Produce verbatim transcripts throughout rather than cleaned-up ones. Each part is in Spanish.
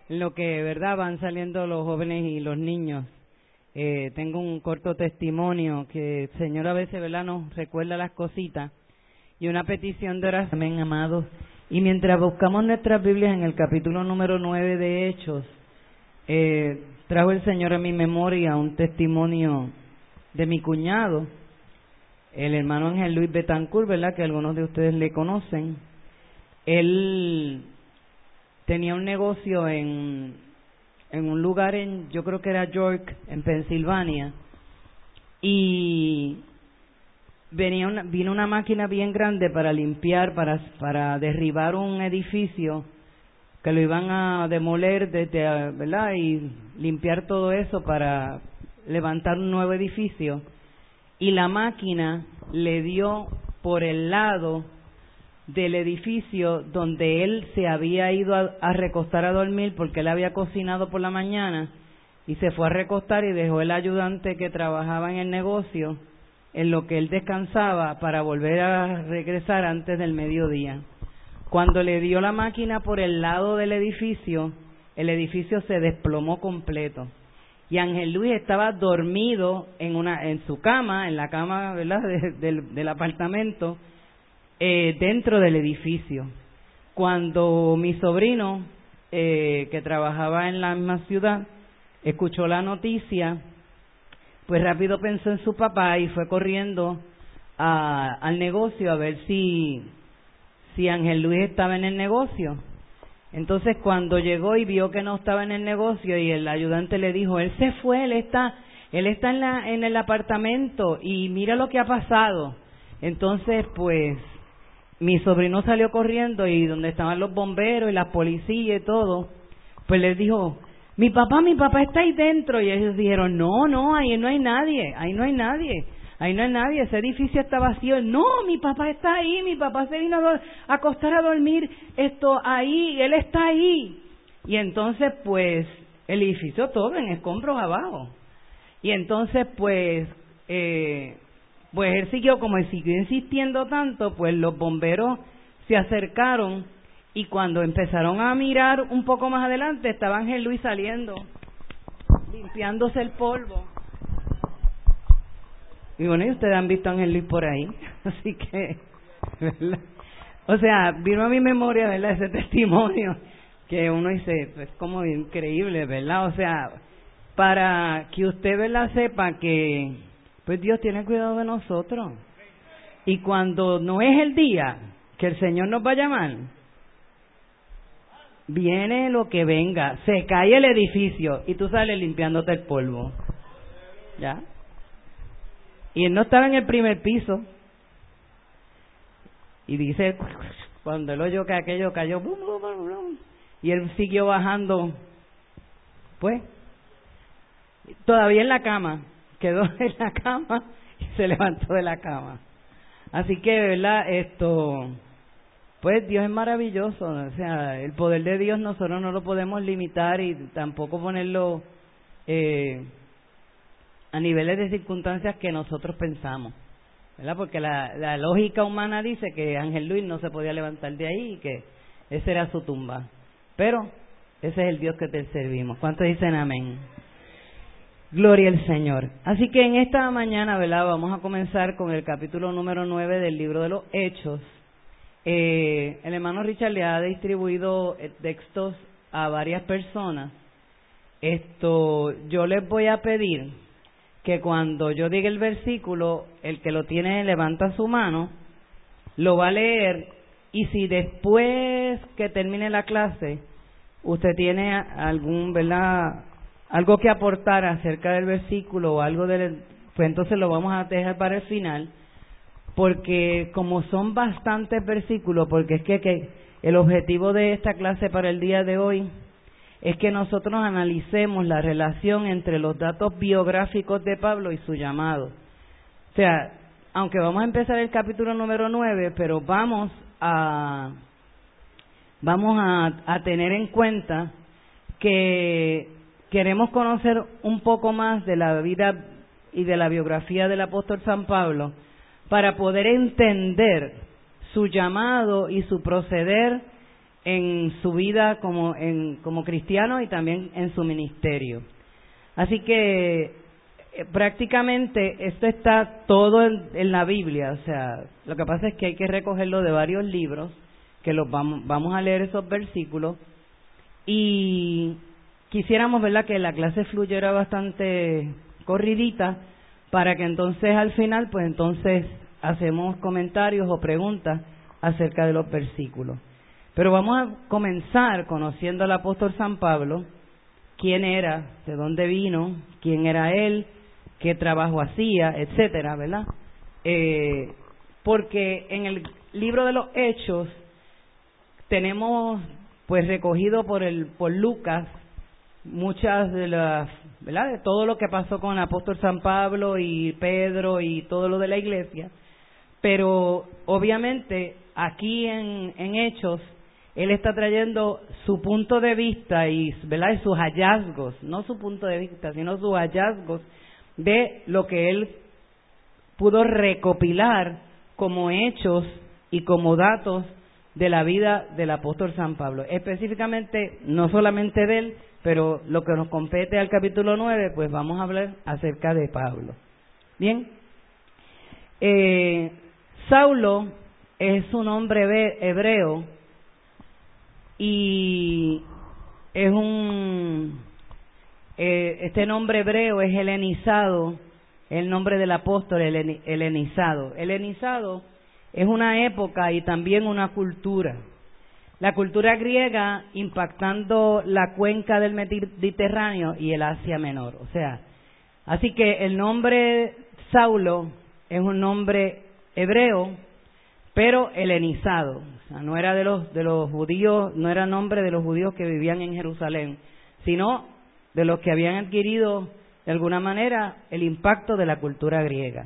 en lo que, verdad, van saliendo los jóvenes y los niños. Eh, tengo un corto testimonio que el Señor a veces, verdad, nos recuerda las cositas y una petición de oración. Amén, amados. Y mientras buscamos nuestras Biblias en el capítulo número nueve de Hechos, eh, trajo el Señor a mi memoria un testimonio de mi cuñado, el hermano Ángel Luis Betancourt, ¿verdad?, que algunos de ustedes le conocen. Él tenía un negocio en, en un lugar en, yo creo que era York, en Pensilvania, y venía una, vino una máquina bien grande para limpiar, para, para derribar un edificio que lo iban a demoler, desde, ¿verdad?, y limpiar todo eso para levantar un nuevo edificio. Y la máquina le dio por el lado del edificio donde él se había ido a, a recostar a dormir, porque él había cocinado por la mañana y se fue a recostar y dejó el ayudante que trabajaba en el negocio en lo que él descansaba para volver a regresar antes del mediodía. Cuando le dio la máquina por el lado del edificio, el edificio se desplomó completo. Y Ángel Luis estaba dormido en una en su cama, en la cama, ¿verdad?, de, del, del apartamento, eh, dentro del edificio. Cuando mi sobrino, eh, que trabajaba en la misma ciudad, escuchó la noticia, pues rápido pensó en su papá y fue corriendo a, al negocio a ver si, si Ángel Luis estaba en el negocio. Entonces, cuando llegó y vio que no estaba en el negocio, y el ayudante le dijo, él se fue, él está, él está en la, en el apartamento y mira lo que ha pasado. Entonces, pues, mi sobrino salió corriendo y donde estaban los bomberos y las policías y todo, pues les dijo, mi papá, mi papá está ahí dentro. Y ellos dijeron, no, no, ahí no hay nadie, ahí no hay nadie. Ahí no hay nadie, ese edificio está vacío. No, mi papá está ahí, mi papá se vino a acostar a dormir, esto ahí, él está ahí. Y entonces, pues, el edificio todo en escombros abajo. Y entonces, pues, eh, pues él siguió, como él siguió insistiendo tanto, pues los bomberos se acercaron y cuando empezaron a mirar un poco más adelante, estaba Ángel Luis saliendo, limpiándose el polvo. Y bueno, y ustedes han visto a Ángel Luis por ahí, así que, ¿verdad? O sea, vino a mi memoria, ¿verdad?, ese testimonio que uno dice, pues como increíble, ¿verdad? O sea, para que usted, ¿verdad?, sepa que, pues Dios tiene cuidado de nosotros. Y cuando no es el día que el Señor nos va a llamar, viene lo que venga, se cae el edificio y tú sales limpiándote el polvo, ¿ya? Y él no estaba en el primer piso. Y dice, cuando él oyó que aquello cayó, bum, bum, bum, bum, y él siguió bajando, pues, todavía en la cama, quedó en la cama y se levantó de la cama. Así que, ¿verdad?, esto, pues Dios es maravilloso. O sea, el poder de Dios nosotros no lo podemos limitar y tampoco ponerlo eh, a niveles de circunstancias que nosotros pensamos, ¿verdad? Porque la, la lógica humana dice que Ángel Luis no se podía levantar de ahí y que esa era su tumba. Pero ese es el Dios que te servimos. ¿Cuántos dicen amén? Gloria al Señor. Así que en esta mañana, ¿verdad?, vamos a comenzar con el capítulo número nueve del libro de los Hechos. Eh, el hermano Richard le ha distribuido textos a varias personas. Esto, yo les voy a pedir que cuando yo diga el versículo, el que lo tiene levanta su mano, lo va a leer, y si después que termine la clase usted tiene algún, ¿verdad?, algo que aportar acerca del versículo o algo del, pues entonces lo vamos a dejar para el final, porque como son bastantes versículos, porque es que, que el objetivo de esta clase para el día de hoy es que nosotros analicemos la relación entre los datos biográficos de Pablo y su llamado. O sea, aunque vamos a empezar el capítulo número nueve, pero vamos a vamos a, a tener en cuenta que queremos conocer un poco más de la vida y de la biografía del apóstol San Pablo para poder entender su llamado y su proceder en su vida como, en, como cristiano y también en su ministerio. Así que eh, prácticamente esto está todo en, en la Biblia. O sea, lo que pasa es que hay que recogerlo de varios libros, que los vamos, vamos a leer esos versículos, y quisiéramos, ¿verdad?, que la clase fluyera bastante corridita, para que entonces al final, pues entonces hacemos comentarios o preguntas acerca de los versículos. Pero vamos a comenzar conociendo al apóstol San Pablo, quién era, de dónde vino, quién era él, qué trabajo hacía, etcétera, ¿verdad? Eh, porque en el libro de los Hechos tenemos, pues, recogido por el por Lucas muchas de las, ¿verdad?, de todo lo que pasó con el apóstol San Pablo y Pedro y todo lo de la iglesia. Pero obviamente aquí en, en Hechos él está trayendo su punto de vista y, ¿verdad?, y sus hallazgos, no su punto de vista, sino sus hallazgos de lo que él pudo recopilar como hechos y como datos de la vida del apóstol San Pablo. Específicamente, no solamente de él, pero lo que nos compete al capítulo nueve, pues vamos a hablar acerca de Pablo. Bien, eh, Saulo es un nombre hebreo y es un eh, este nombre hebreo es helenizado, el nombre del apóstol helen, helenizado. Helenizado es una época y también una cultura. La cultura griega impactando la cuenca del Mediterráneo y el Asia Menor. O sea, así que el nombre Saulo es un nombre hebreo, pero helenizado. O sea, no era de los de los judíos, no era nombre de los judíos que vivían en Jerusalén, sino de los que habían adquirido de alguna manera el impacto de la cultura griega.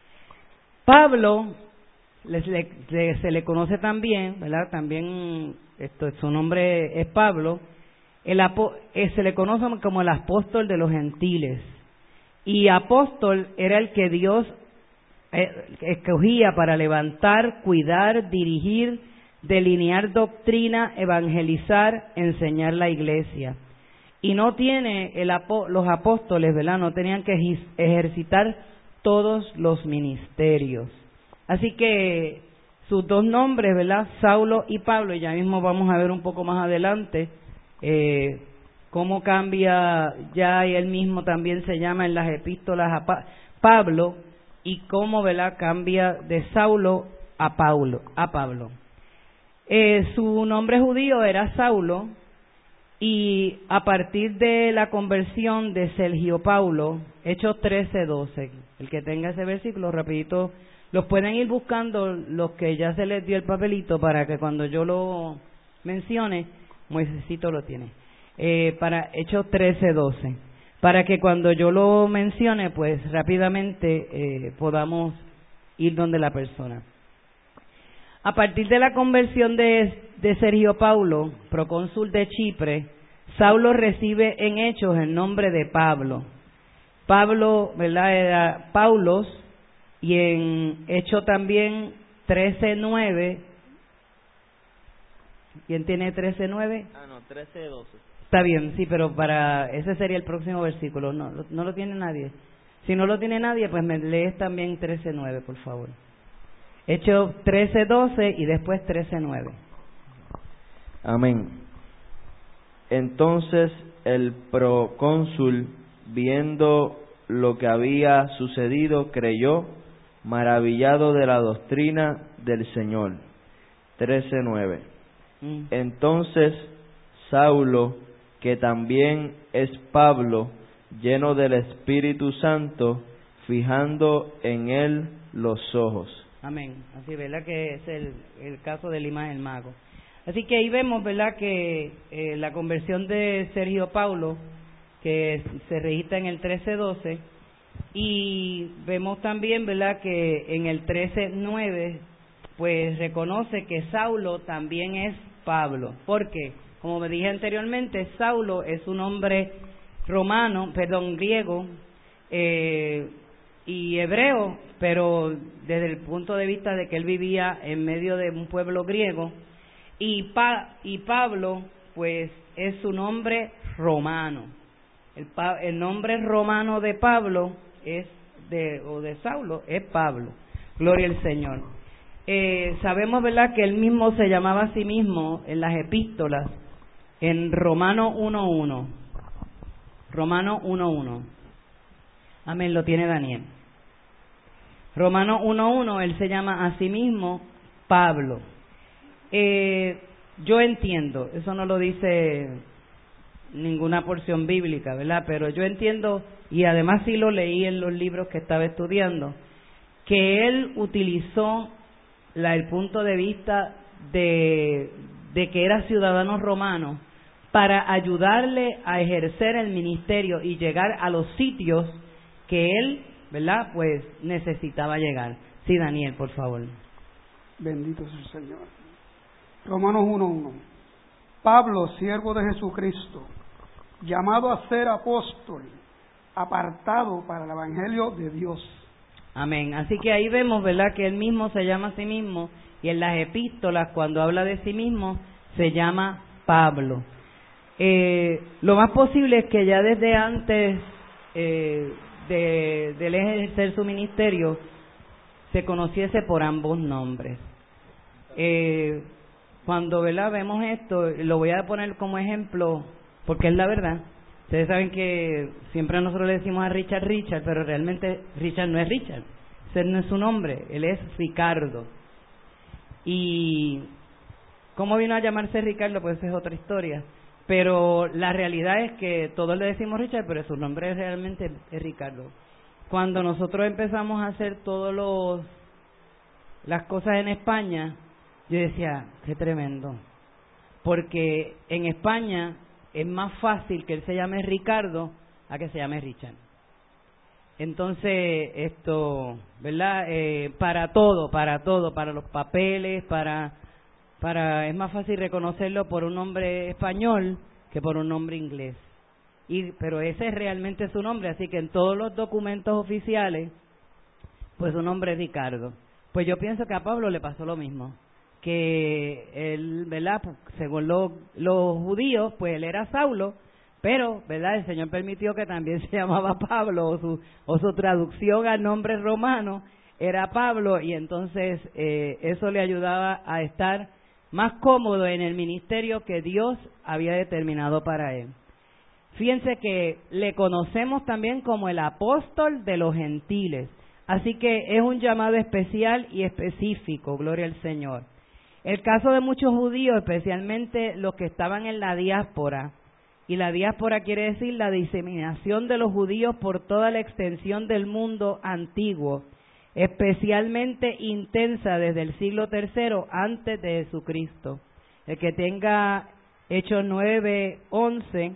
Pablo les, le, le, se le conoce también, ¿verdad? También esto, su nombre es Pablo. El, eh, se le conoce como el apóstol de los gentiles. Y apóstol era el que Dios eh, escogía para levantar, cuidar, dirigir, delinear doctrina, evangelizar, enseñar la iglesia. Y no tiene el, los apóstoles, ¿verdad?, no tenían que ejercitar todos los ministerios. Así que sus dos nombres, ¿verdad?, Saulo y Pablo, y ya mismo vamos a ver un poco más adelante eh, cómo cambia, ya él mismo también se llama en las epístolas a pa Pablo, y cómo, ¿verdad?, cambia de Saulo a Paulo, a Pablo. Eh, su nombre judío era Saulo, y a partir de la conversión de Sergio Paulo, Hechos trece doce, el que tenga ese versículo rapidito, los pueden ir buscando los que ya se les dio el papelito para que cuando yo lo mencione, Moisésito lo tiene, eh, para Hechos trece doce, para que cuando yo lo mencione, pues rápidamente eh, podamos ir donde la persona. A partir de la conversión de, de Sergio Paulo, procónsul de Chipre, Saulo recibe en Hechos el nombre de Pablo. Pablo, ¿verdad?, era Paulos, y en Hechos también trece nueve. ¿Quién tiene trece nueve? Ah, no, trece doce. Está bien, sí, pero para ese sería el próximo versículo. No, no lo tiene nadie. Si no lo tiene nadie, pues me lees también trece nueve, por favor. Hechos trece doce y después trece nueve. Amén. Entonces el procónsul, viendo lo que había sucedido, creyó, maravillado de la doctrina del Señor. trece nueve. Mm. Entonces Saulo, que también es Pablo, lleno del Espíritu Santo, fijando en él los ojos. Amén. Así, ¿verdad?, que es el, el caso de Elías el mago. Así que ahí vemos, ¿verdad?, que eh, la conversión de Sergio Paulo, que se registra en el trece doce, y vemos también, ¿verdad?, que en el trece nueve, pues reconoce que Saulo también es Pablo. ¿Por qué? Como me dije anteriormente, Saulo es un hombre romano, perdón, griego, eh, y hebreo, pero desde el punto de vista de que él vivía en medio de un pueblo griego, Y, pa, y Pablo, pues, es su nombre romano. El, pa, el nombre romano de Pablo es de o de Saulo es Pablo. Gloria al Señor. Eh, sabemos, ¿verdad?, que él mismo se llamaba a sí mismo en las epístolas, en Romano uno uno. Romano uno uno. Amén, lo tiene Daniel. Romano uno uno, él se llama a sí mismo Pablo. Eh, yo entiendo, eso no lo dice ninguna porción bíblica, ¿verdad? Pero yo entiendo, y además sí lo leí en los libros que estaba estudiando, que él utilizó la, el punto de vista de, de que era ciudadano romano para ayudarle a ejercer el ministerio y llegar a los sitios que él, ¿verdad?, pues necesitaba llegar. Sí, Daniel, por favor. Bendito sea el Señor. Romanos uno uno. Pablo, siervo de Jesucristo, llamado a ser apóstol, apartado para el evangelio de Dios. Amén. Así que ahí vemos, ¿verdad?, que él mismo se llama a sí mismo, y en las epístolas, cuando habla de sí mismo, se llama Pablo. Eh, lo más posible es que ya desde antes eh, de, de él ejercer su ministerio, se conociese por ambos nombres. Eh, cuando, ¿verdad?, vemos esto, lo voy a poner como ejemplo, porque es la verdad. Ustedes saben que siempre nosotros le decimos a Richard Richard, pero realmente Richard no es Richard, ese no es su nombre, él es Ricardo. Y cómo vino a llamarse Ricardo, pues esa es otra historia, pero la realidad es que todos le decimos Richard, pero su nombre realmente es Ricardo. Cuando nosotros empezamos a hacer todos los las cosas en España, yo decía, qué tremendo, porque en España es más fácil que él se llame Ricardo a que se llame Richard. Entonces, esto, ¿verdad? Eh, para todo, para todo, para los papeles, para, para, es más fácil reconocerlo por un nombre español que por un nombre inglés. Y, pero ese es realmente su nombre, así que en todos los documentos oficiales, pues su nombre es Ricardo. Pues yo pienso que a Pablo le pasó lo mismo, que él, ¿verdad?, pues, según lo, los judíos, pues él era Saulo, pero, ¿verdad?, el Señor permitió que también se llamaba Pablo, o su, o su traducción al nombre romano era Pablo, y entonces eh, eso le ayudaba a estar más cómodo en el ministerio que Dios había determinado para él. Fíjense que le conocemos también como el apóstol de los gentiles, así que es un llamado especial y específico, gloria al Señor. El caso de muchos judíos, especialmente los que estaban en la diáspora, y la diáspora quiere decir la diseminación de los judíos por toda la extensión del mundo antiguo, especialmente intensa desde el siglo tercero antes de Jesucristo. El que tenga Hechos nueve once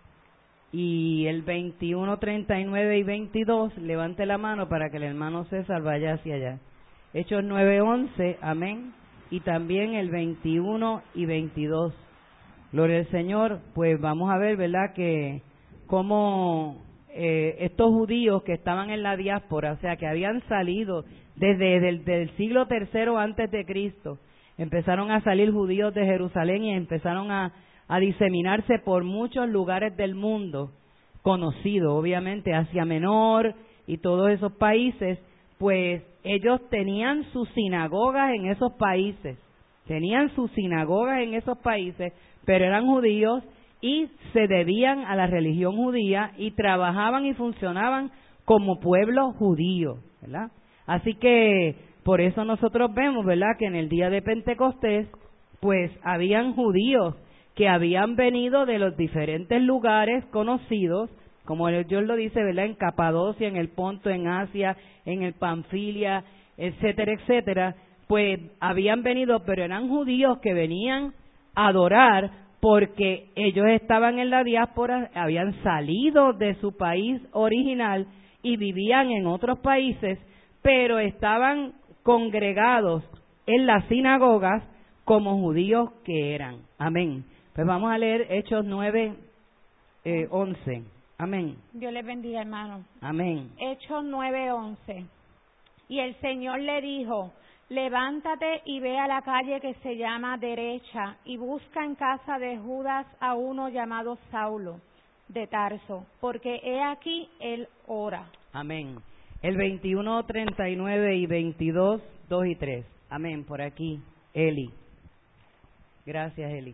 y el veintiuno treinta y nueve y veintidós, levante la mano para que el hermano César vaya hacia allá. Hechos nueve once, amén, y también el veintiuno y veintidós. Gloria al Señor. Pues vamos a ver, ¿verdad?, que cómo eh, estos judíos que estaban en la diáspora, o sea, que habían salido desde el del siglo tercero antes de Cristo, empezaron a salir judíos de Jerusalén y empezaron a a diseminarse por muchos lugares del mundo, conocido obviamente, Asia Menor y todos esos países, pues ellos tenían sus sinagogas en esos países, tenían sus sinagogas en esos países, pero eran judíos y se debían a la religión judía y trabajaban y funcionaban como pueblo judío, ¿verdad? Así que por eso nosotros vemos, ¿verdad?, que en el día de Pentecostés, pues habían judíos que habían venido de los diferentes lugares conocidos, como Dios lo dice, ¿verdad?, en Capadocia, en el Ponto, en Asia, en el Panfilia, etcétera, etcétera, pues habían venido, pero eran judíos que venían a adorar porque ellos estaban en la diáspora, habían salido de su país original y vivían en otros países, pero estaban congregados en las sinagogas como judíos que eran. Amén. Pues vamos a leer Hechos nueve, eh, once. Amén. Dios les bendiga, hermano. Amén. Hechos nueve once. Y el Señor le dijo, levántate y ve a la calle que se llama Derecha y busca en casa de Judas a uno llamado Saulo de Tarso, porque he aquí él ora. Amén. El veintiuno, treinta y nueve y veintidós, dos y tres. Amén. Por aquí, Eli. Gracias, Eli.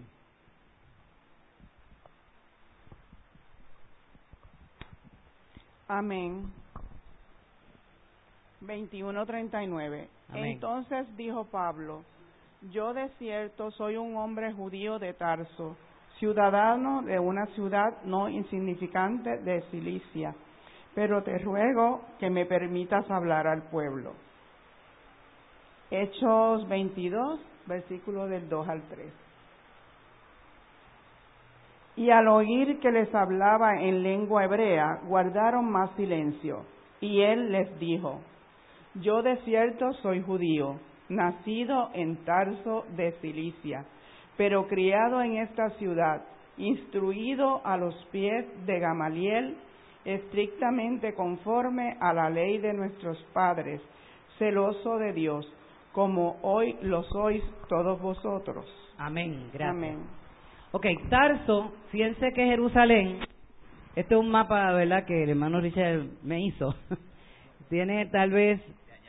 Amén. veintiuno, treinta y nueve. Amén. Entonces dijo Pablo: yo de cierto soy un hombre judío de Tarso, ciudadano de una ciudad no insignificante de Cilicia, pero te ruego que me permitas hablar al pueblo. Hechos veintidós, versículos del dos al tres. Y al oír que les hablaba en lengua hebrea, guardaron más silencio. Y él les dijo: yo de cierto soy judío, nacido en Tarso de Cilicia, pero criado en esta ciudad, instruido a los pies de Gamaliel, estrictamente conforme a la ley de nuestros padres, celoso de Dios, como hoy lo sois todos vosotros. Amén. Gracias. Amén. Ok, Tarso, fíjense que Jerusalén, este es un mapa, ¿verdad?, que el hermano Richard me hizo. Tiene tal vez...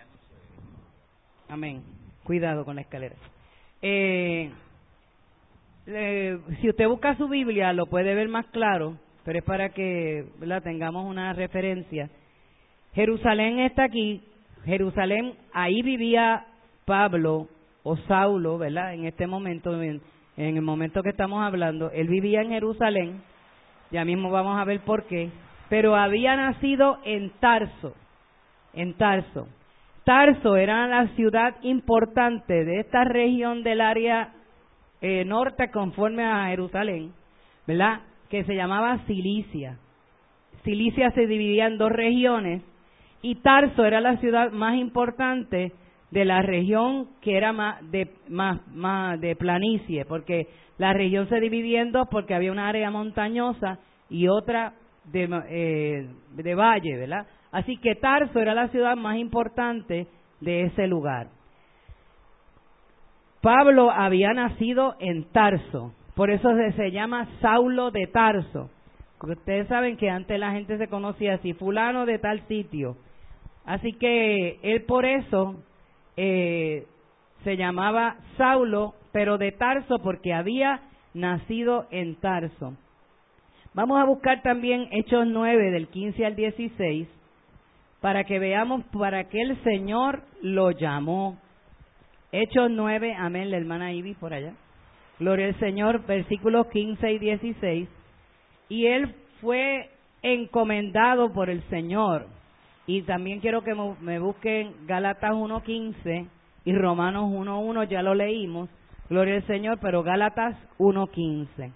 Amén. Cuidado con la escalera. Eh, eh, si usted busca su Biblia, lo puede ver más claro, pero es para que, ¿verdad?, tengamos una referencia. Jerusalén está aquí. Jerusalén, ahí vivía Pablo o Saulo, ¿verdad? En este momento, en, en el momento que estamos hablando, él vivía en Jerusalén. Ya mismo vamos a ver por qué. Pero había nacido en Tarso. En Tarso. Tarso era la ciudad importante de esta región del área eh, norte conforme a Jerusalén, ¿verdad?, que se llamaba Cilicia. Cilicia se dividía en dos regiones y Tarso era la ciudad más importante de la región que era más de más, más de planicie, porque la región se dividía en dos porque había una área montañosa y otra de, eh, de valle, ¿verdad? Así que Tarso era la ciudad más importante de ese lugar. Pablo había nacido en Tarso, por eso se, se llama Saulo de Tarso. Porque ustedes saben que antes la gente se conocía así, fulano de tal sitio. Así que él por eso eh, se llamaba Saulo, pero de Tarso porque había nacido en Tarso. Vamos a buscar también Hechos nueve del quince al dieciséis para que veamos para qué el Señor lo llamó. Hechos nueve, amén, la hermana Ivy por allá. Gloria al Señor, versículos quince y dieciséis. Y él fue encomendado por el Señor. Y también quiero que me busquen Gálatas uno quince y Romanos uno uno, ya lo leímos. Gloria al Señor, pero Gálatas uno quince.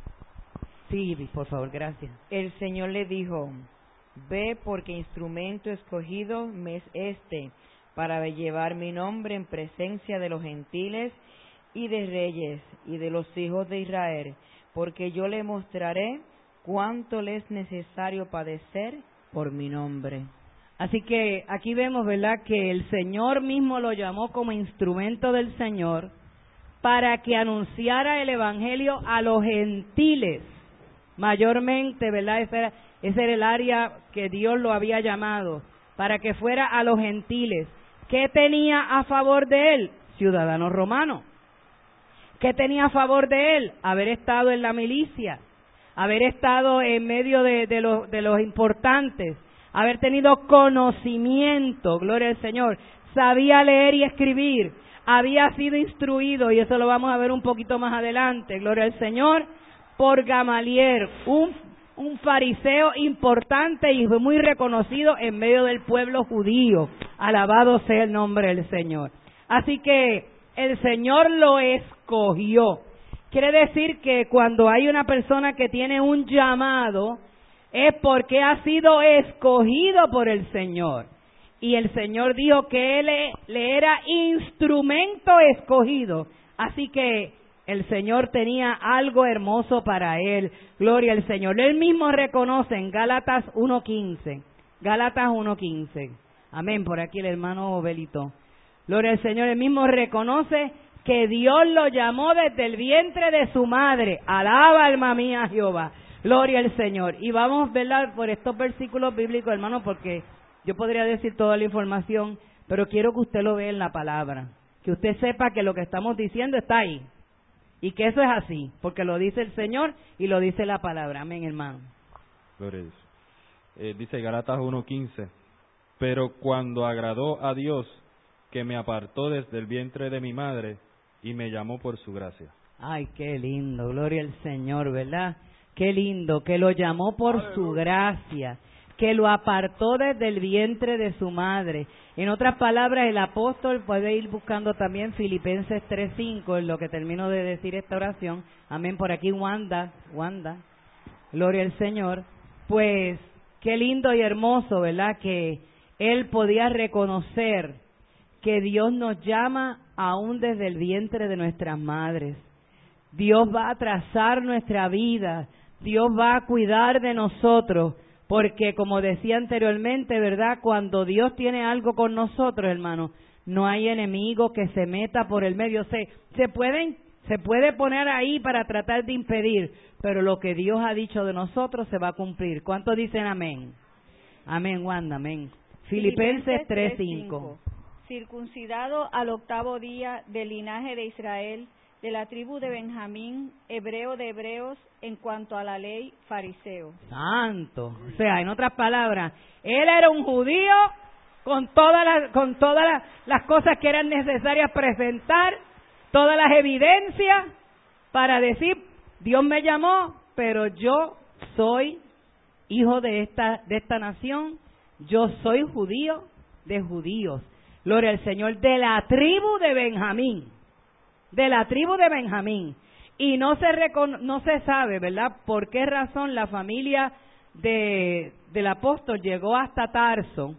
Sí, por favor, gracias. El Señor le dijo: ve, porque instrumento escogido me es este, para llevar mi nombre en presencia de los gentiles y de reyes y de los hijos de Israel, porque yo le mostraré cuánto le es necesario padecer por mi nombre. Así que aquí vemos, ¿verdad?, que el Señor mismo lo llamó como instrumento del Señor para que anunciara el Evangelio a los gentiles. Mayormente, ¿verdad? Ese era, ese era el área que Dios lo había llamado, para que fuera a los gentiles. ¿Qué tenía a favor de él? Ciudadano romano. ¿Qué tenía a favor de él? Haber estado en la milicia, haber estado en medio de, de, los, de los importantes, haber tenido conocimiento, gloria al Señor, sabía leer y escribir, había sido instruido, y eso lo vamos a ver un poquito más adelante, gloria al Señor, por Gamaliel, un, un fariseo importante y muy reconocido en medio del pueblo judío. Alabado sea el nombre del Señor. Así que el Señor lo escogió. Quiere decir que cuando hay una persona que tiene un llamado, es porque ha sido escogido por el Señor. Y el Señor dijo que Él le era instrumento escogido. Así que el Señor tenía algo hermoso para él. Gloria al Señor. Él mismo reconoce en Gálatas uno quince. Gálatas uno quince. Amén. Por aquí el hermano Belito. Gloria al Señor. Él mismo reconoce que Dios lo llamó desde el vientre de su madre. Alaba, alma mía, Jehová. Gloria al Señor. Y vamos a verla por estos versículos bíblicos, hermano, porque yo podría decir toda la información, pero quiero que usted lo vea en la palabra. Que usted sepa que lo que estamos diciendo está ahí. Y que eso es así, porque lo dice el Señor y lo dice la palabra. Amén, hermano. Gloria a Dios. Eh, dice Gálatas uno quince, pero cuando agradó a Dios, que me apartó desde el vientre de mi madre y me llamó por su gracia. Ay, qué lindo, gloria al Señor, ¿verdad? Qué lindo, que lo llamó por Aleluya. Su gracia, que lo apartó desde el vientre de su madre. En otras palabras, el apóstol puede ir buscando también Filipenses tres cinco, en lo que termino de decir esta oración. Amén, por aquí Wanda, Wanda, gloria al Señor. Pues, qué lindo y hermoso, ¿verdad? Que él podía reconocer que Dios nos llama aún desde el vientre de nuestras madres. Dios va a trazar nuestra vida, Dios va a cuidar de nosotros, porque como decía anteriormente, ¿verdad? Cuando Dios tiene algo con nosotros, hermano, no hay enemigo que se meta por el medio. Se, se pueden, se puede poner ahí para tratar de impedir, pero lo que Dios ha dicho de nosotros se va a cumplir. ¿Cuántos dicen amén? Amén, Wanda, amén. Filipenses tres cinco. Circuncidado al octavo día del linaje de Israel, de la tribu de Benjamín, hebreo de hebreos, en cuanto a la ley, fariseo. Santo. O sea, en otras palabras, él era un judío con todas las, con todas las, las cosas que eran necesarias presentar, todas las evidencias para decir, Dios me llamó, pero yo soy hijo de esta, de esta nación, yo soy judío de judíos. Gloria al Señor, de la tribu de Benjamín, de la tribu de Benjamín. Y no se recono- no se sabe, ¿verdad?, por qué razón la familia de del apóstol llegó hasta Tarso.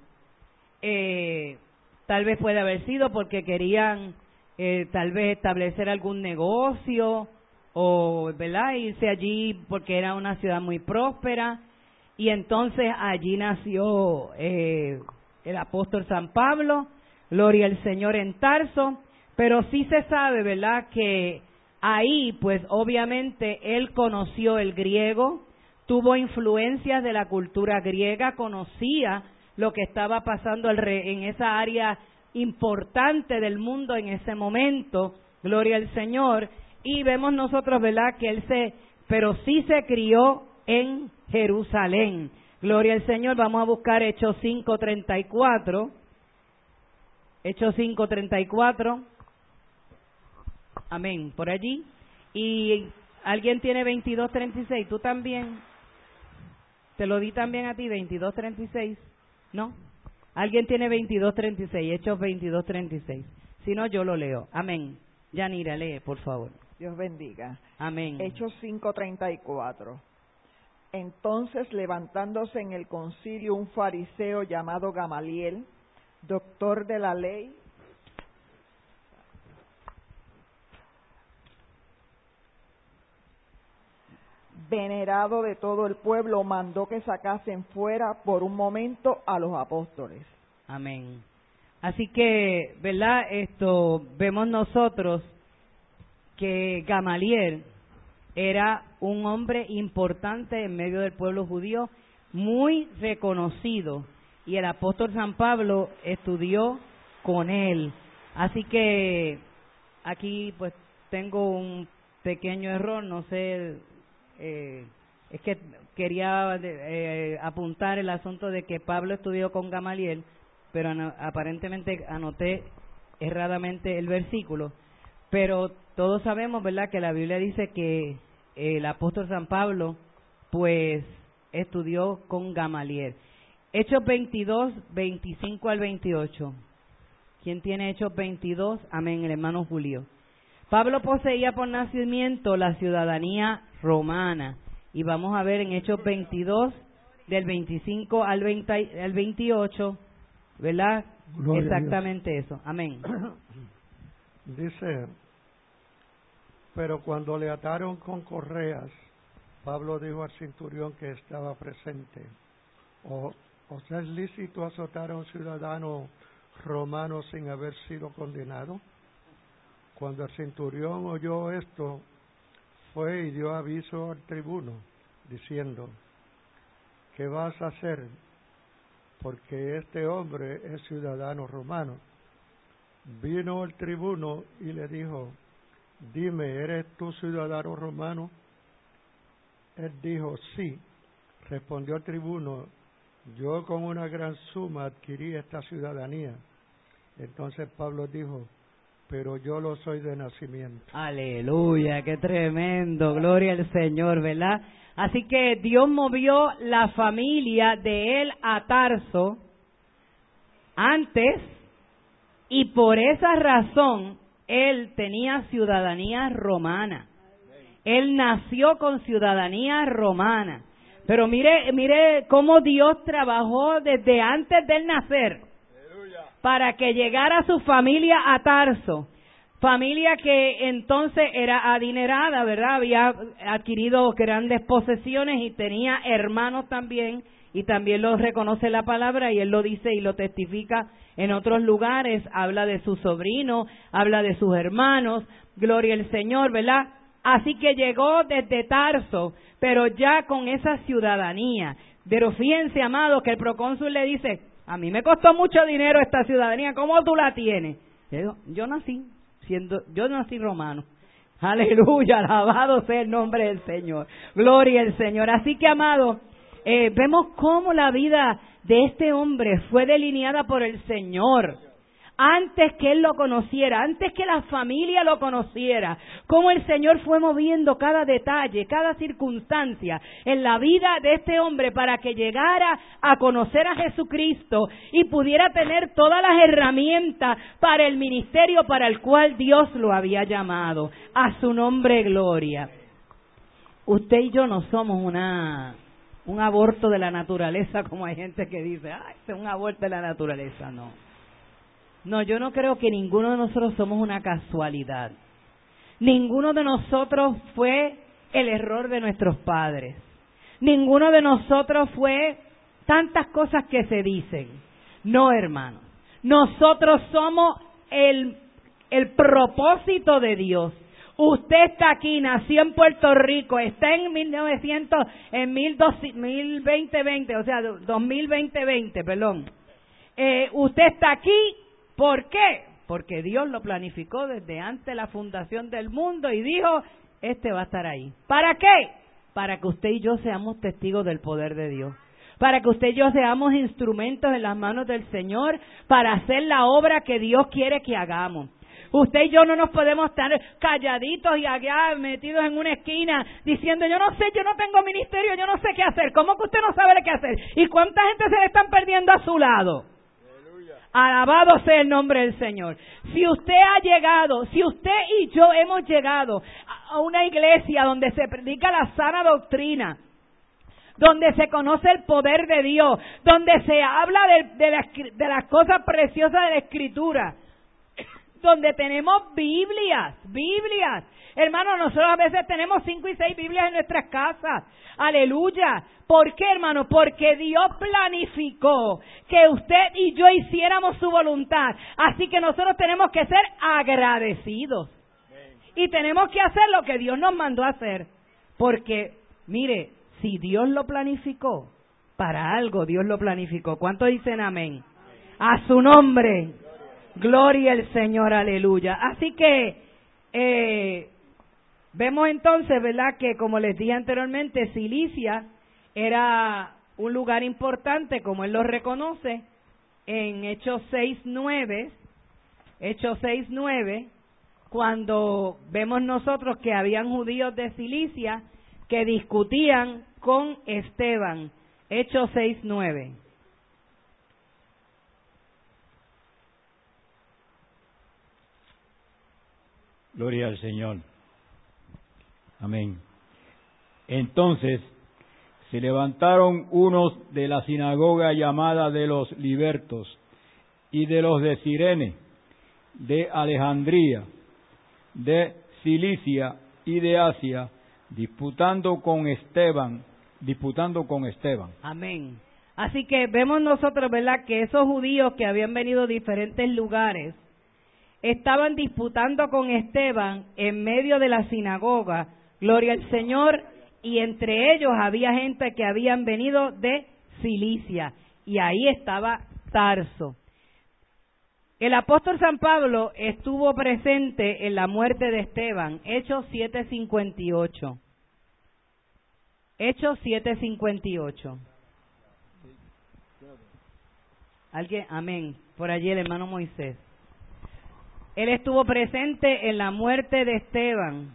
Eh, tal vez puede haber sido porque querían eh, tal vez establecer algún negocio o, ¿verdad?, irse allí porque era una ciudad muy próspera. Y entonces allí nació eh, el apóstol San Pablo. Gloria al Señor, en Tarso, pero sí se sabe, ¿verdad?, que ahí, pues obviamente, él conoció el griego, tuvo influencias de la cultura griega, conocía lo que estaba pasando en esa área importante del mundo en ese momento, gloria al Señor, y vemos nosotros, ¿verdad?, que él se, pero sí se crió en Jerusalén, gloria al Señor. Vamos a buscar Hechos cinco treinta y cuatro. Hechos cinco treinta y cuatro, amén, por allí. Y alguien tiene veintidós treinta y seis, tú también, te lo di también a ti, veintidós treinta y seis, ¿no? Alguien tiene veintidós treinta y seis, Hechos veintidós treinta y seis, si no yo lo leo, amén. Yanira, lee, por favor. Dios bendiga. Amén. Hechos cinco treinta y cuatro. Entonces, levantándose en el concilio un fariseo llamado Gamaliel, doctor de la ley, venerado de todo el pueblo, mandó que sacasen fuera por un momento a los apóstoles. Amén. Así que, ¿verdad? Esto vemos nosotros que Gamaliel era un hombre importante en medio del pueblo judío, muy reconocido. Y el apóstol San Pablo estudió con él. Así que aquí pues tengo un pequeño error, no sé, eh, es que quería eh, apuntar el asunto de que Pablo estudió con Gamaliel, pero an- aparentemente anoté erradamente el versículo. Pero todos sabemos, ¿verdad?, que la Biblia dice que el apóstol San Pablo pues estudió con Gamaliel. Hechos veintidós, veinticinco al veintiocho. ¿Quién tiene Hechos veintidós? Amén, el hermano Julio. Pablo poseía por nacimiento la ciudadanía romana. Y vamos a ver en Hechos veintidós, del veinticinco al, veinte, al veintiocho, ¿verdad? Gloria exactamente eso. Amén. Dice, pero cuando le ataron con correas, Pablo dijo al centurión que estaba presente, o ¿os es lícito azotar a un ciudadano romano sin haber sido condenado? Cuando el centurión oyó esto, fue y dio aviso al tribuno, diciendo: ¿qué vas a hacer? Porque este hombre es ciudadano romano. Vino el tribuno y le dijo: dime, ¿eres tú ciudadano romano? Él dijo: sí. Respondió el tribuno: yo con una gran suma adquirí esta ciudadanía. Entonces Pablo dijo: pero yo lo soy de nacimiento. Aleluya, qué tremendo, gloria al Señor, ¿verdad? Así que Dios movió la familia de él a Tarso antes, y por esa razón él tenía ciudadanía romana. Él nació con ciudadanía romana. Pero mire, mire cómo Dios trabajó desde antes del nacer para que llegara su familia a Tarso. Familia que entonces era adinerada, ¿verdad? Había adquirido grandes posesiones y tenía hermanos también, y también lo reconoce la palabra, y él lo dice y lo testifica en otros lugares. Habla de su sobrino, habla de sus hermanos, gloria al Señor, ¿verdad? Así que llegó desde Tarso, pero ya con esa ciudadanía. Pero fíjense, amados, que el procónsul le dice: a mí me costó mucho dinero esta ciudadanía, ¿cómo tú la tienes? Le digo: yo nací siendo, yo nací romano. Aleluya, alabado sea el nombre del Señor. Gloria al Señor. Así que, amados, eh, vemos cómo la vida de este hombre fue delineada por el Señor. Antes que él lo conociera, antes que la familia lo conociera, cómo el Señor fue moviendo cada detalle, cada circunstancia en la vida de este hombre para que llegara a conocer a Jesucristo y pudiera tener todas las herramientas para el ministerio para el cual Dios lo había llamado. A su nombre, gloria. Usted y yo no somos una un aborto de la naturaleza, como hay gente que dice: ay, es un aborto de la naturaleza. No. No, yo no creo que ninguno de nosotros somos una casualidad. Ninguno de nosotros fue el error de nuestros padres. Ninguno de nosotros fue tantas cosas que se dicen. No, hermanos. Nosotros somos el, el propósito de Dios. Usted está aquí, nació en Puerto Rico, está en mil novecientos, en mil veinte veinte, o sea, dos mil veinte veinte, perdón. Eh, usted está aquí. ¿Por qué? Porque Dios lo planificó desde antes de la fundación del mundo y dijo: este va a estar ahí. ¿Para qué? Para que usted y yo seamos testigos del poder de Dios. Para que usted y yo seamos instrumentos en las manos del Señor para hacer la obra que Dios quiere que hagamos. Usted y yo no nos podemos estar calladitos y allá metidos en una esquina diciendo: yo no sé, yo no tengo ministerio, yo no sé qué hacer. ¿Cómo que usted no sabe qué hacer? ¿Y cuánta gente se le están perdiendo a su lado? Alabado sea el nombre del Señor. Si usted ha llegado, si usted y yo hemos llegado a una iglesia donde se predica la sana doctrina, donde se conoce el poder de Dios, donde se habla de, de, la, de las cosas preciosas de la Escritura, donde tenemos Biblias, Biblias. Hermano, nosotros a veces tenemos cinco y seis Biblias en nuestras casas. Aleluya. ¿Por qué, hermano? Porque Dios planificó que usted y yo hiciéramos su voluntad. Así que nosotros tenemos que ser agradecidos. Y tenemos que hacer lo que Dios nos mandó a hacer. Porque, mire, si Dios lo planificó, para algo Dios lo planificó. ¿Cuántos dicen amén? A su nombre. Gloria al Señor, aleluya. Así que, eh, vemos entonces, ¿verdad?, que como les dije anteriormente, Cilicia era un lugar importante, como él lo reconoce en Hechos seis nueve, Hechos seis nueve, cuando vemos nosotros que habían judíos de Cilicia que discutían con Esteban. Hechos seis nueve. Gloria al Señor. Amén. Entonces se levantaron unos de la sinagoga llamada de los libertos y de los de Cirene, de Alejandría, de Cilicia y de Asia, disputando con Esteban, disputando con Esteban. Amén. Así que vemos nosotros, ¿verdad?, que esos judíos que habían venido de diferentes lugares estaban disputando con Esteban en medio de la sinagoga, gloria al Señor, y entre ellos había gente que habían venido de Cilicia, y ahí estaba Tarso. El apóstol San Pablo estuvo presente en la muerte de Esteban, Hechos siete cincuenta y ocho. Hechos siete cincuenta y ocho. ¿Alguien? Amén. Por allí el hermano Moisés. Él estuvo presente en la muerte de Esteban.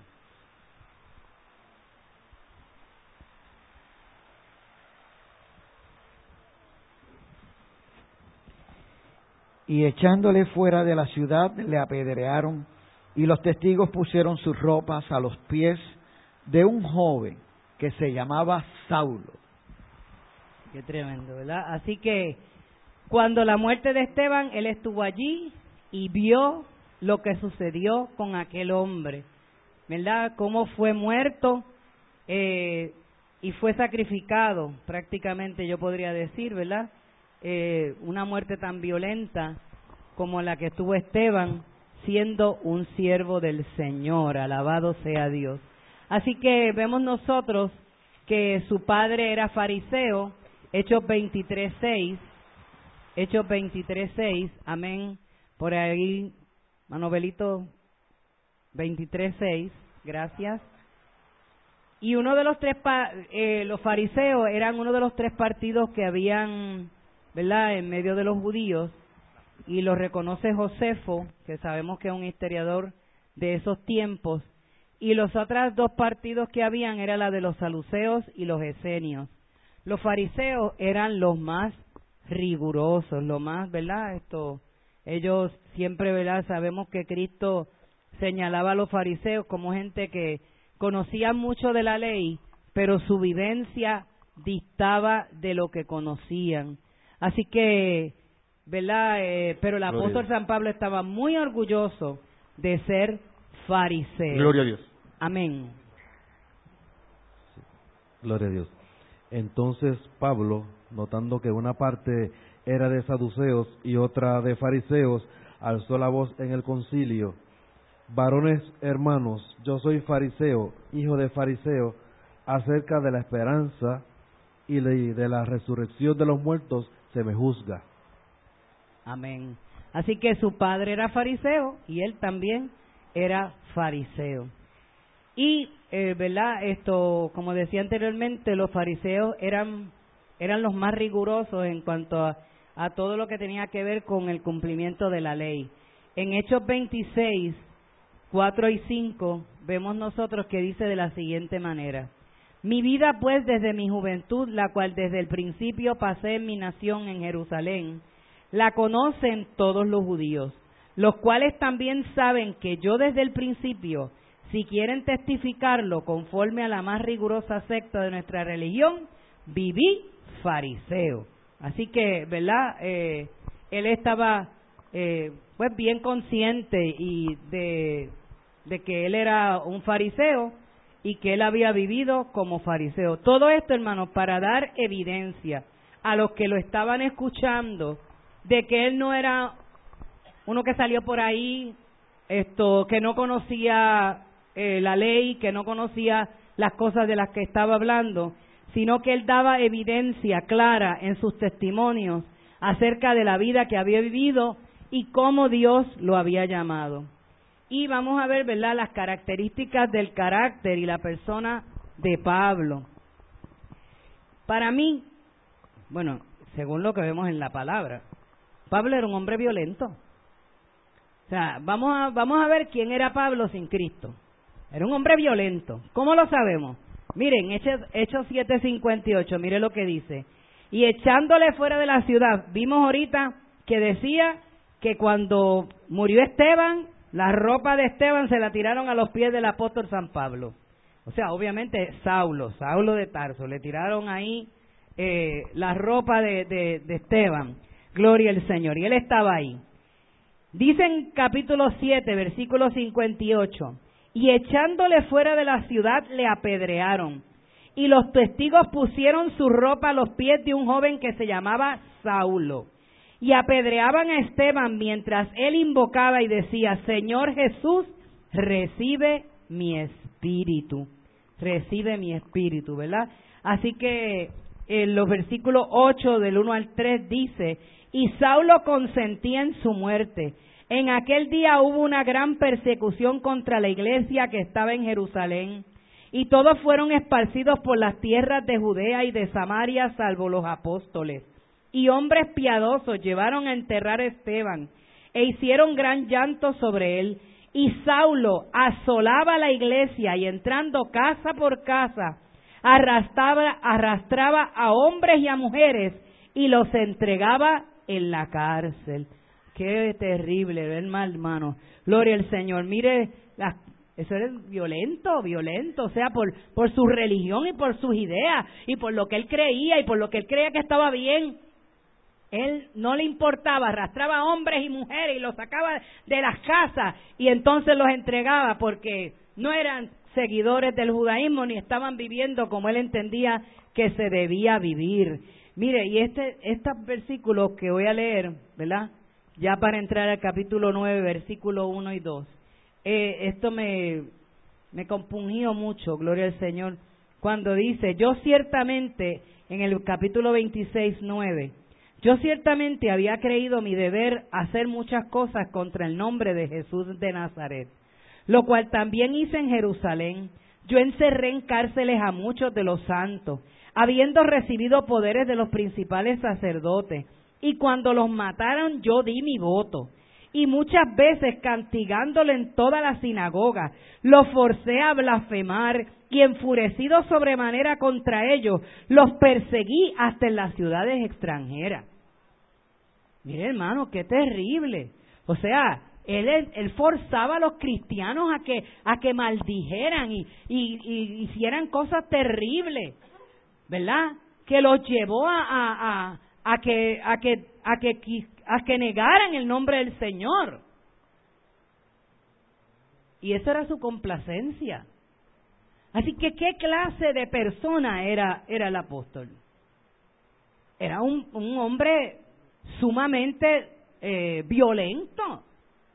Y echándole fuera de la ciudad le apedrearon, y los testigos pusieron sus ropas a los pies de un joven que se llamaba Saulo. Qué tremendo, ¿verdad? Así que cuando la muerte de Esteban, él estuvo allí y vio lo que sucedió con aquel hombre, ¿verdad? Cómo fue muerto eh, y fue sacrificado, prácticamente yo podría decir, ¿verdad? Eh, una muerte tan violenta como la que tuvo Esteban, siendo un siervo del Señor, alabado sea Dios. Así que vemos nosotros que su padre era fariseo, Hechos veintitrés seis, Hechos veintitrés seis, amén, por ahí, Manobelito, veintitrés seis, gracias. Y uno de los tres, eh, los fariseos eran uno de los tres partidos que habían, ¿verdad?, en medio de los judíos, y lo reconoce Josefo, que sabemos que es un historiador de esos tiempos, y los otros dos partidos que habían era la de los saduceos y los esenios. Los fariseos eran los más rigurosos, los más, ¿verdad?, esto, ellos siempre, ¿verdad?, sabemos que Cristo señalaba a los fariseos como gente que conocía mucho de la ley, pero su vivencia distaba de lo que conocían. Así que, ¿verdad? Eh, pero el apóstol San Pablo estaba muy orgulloso de ser fariseo. Gloria a Dios. Amén. Gloria a Dios. Entonces Pablo, notando que una parte era de saduceos y otra de fariseos, alzó la voz en el concilio: varones hermanos, yo soy fariseo, hijo de fariseo, acerca de la esperanza y de la resurrección de los muertos se me juzga. Amén. Así que su padre era fariseo y él también era fariseo. Y, eh, ¿verdad? Esto, como decía anteriormente, los fariseos eran, eran los más rigurosos en cuanto a, a todo lo que tenía que ver con el cumplimiento de la ley. En Hechos veintiséis, cuatro y cinco, vemos nosotros que dice de la siguiente manera: mi vida pues desde mi juventud, la cual desde el principio pasé en mi nación en Jerusalén, la conocen todos los judíos, los cuales también saben que yo desde el principio, si quieren testificarlo conforme a la más rigurosa secta de nuestra religión, viví fariseo. Así que, ¿verdad? Eh, él estaba eh, pues bien consciente y de, de que él era un fariseo y que él había vivido como fariseo. Todo esto, hermanos, para dar evidencia a los que lo estaban escuchando de que él no era uno que salió por ahí, esto, que no conocía eh, la ley, que no conocía las cosas de las que estaba hablando, sino que él daba evidencia clara en sus testimonios acerca de la vida que había vivido y cómo Dios lo había llamado. Y vamos a ver, ¿verdad?, las características del carácter y la persona de Pablo. Para mí, bueno, según lo que vemos en la palabra, Pablo era un hombre violento. O sea, vamos a, vamos a ver quién era Pablo sin Cristo. Era un hombre violento. ¿Cómo lo sabemos? Miren, Hechos, Hechos siete cincuenta y ocho, mire lo que dice. Y echándole fuera de la ciudad, vimos ahorita que decía que cuando murió Esteban, la ropa de Esteban se la tiraron a los pies del apóstol San Pablo. O sea, obviamente Saulo, Saulo de Tarso, le tiraron ahí eh, la ropa de, de, de Esteban. Gloria al Señor. Y él estaba ahí. Dice en capítulo siete, versículo cincuenta y ocho, y echándole fuera de la ciudad le apedrearon, y los testigos pusieron su ropa a los pies de un joven que se llamaba Saulo, y apedreaban a Esteban mientras él invocaba y decía: Señor Jesús, recibe mi espíritu, recibe mi espíritu, ¿verdad? Así que en los versículos ocho del uno al tres dice: y Saulo consentía en su muerte. En aquel día hubo una gran persecución contra la iglesia que estaba en Jerusalén, y todos fueron esparcidos por las tierras de Judea y de Samaria, salvo los apóstoles. Y hombres piadosos llevaron a enterrar a Esteban, e hicieron gran llanto sobre él. Y Saulo asolaba la iglesia, y entrando casa por casa, arrastraba, arrastraba a hombres y a mujeres, y los entregaba en la cárcel. Qué terrible, ¿verdad, hermano? Gloria al Señor. Mire, las eso es violento, violento, o sea, por, por su religión y por sus ideas, y por lo que él creía, y por lo que él creía que estaba bien. Él no le importaba, arrastraba a hombres y mujeres y los sacaba de las casas, y entonces los entregaba, porque no eran seguidores del judaísmo, ni estaban viviendo como él entendía que se debía vivir. Mire, y este estos versículos que voy a leer, ¿verdad?, ya para entrar al capítulo nueve, versículos uno y dos, Eh, esto me, me compungió mucho, gloria al Señor, cuando dice: yo ciertamente, en el capítulo veintiséis, nueve, yo ciertamente había creído mi deber hacer muchas cosas contra el nombre de Jesús de Nazaret, lo cual también hice en Jerusalén. Yo encerré en cárceles a muchos de los santos, habiendo recibido poderes de los principales sacerdotes, y cuando los mataron yo di mi voto. Y muchas veces, castigándolo en toda la sinagoga, los forcé a blasfemar, y enfurecido sobremanera contra ellos, los perseguí hasta en las ciudades extranjeras. Mire, hermano, qué terrible. O sea, él, él forzaba a los cristianos a que, a que maldijeran y, y, y hicieran cosas terribles, ¿verdad? Que los llevó a, a, a, a que, a que, a que a que negaran el nombre del Señor. Y esa era su complacencia. Así que, ¿qué clase de persona era, era el apóstol? Era un, un hombre sumamente eh, violento.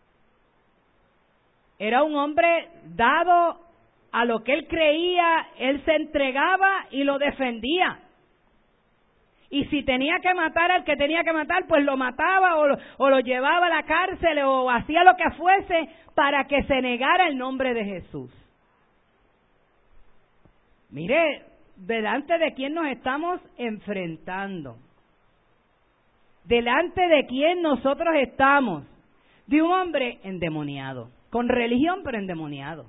Era un hombre dado a lo que él creía, él se entregaba y lo defendía. Y si tenía que matar al que tenía que matar, pues lo mataba o lo, o lo llevaba a la cárcel o hacía lo que fuese para que se negara el nombre de Jesús. Mire, delante de quién nos estamos enfrentando. Delante de quién nosotros estamos. De un hombre endemoniado, con religión pero endemoniado.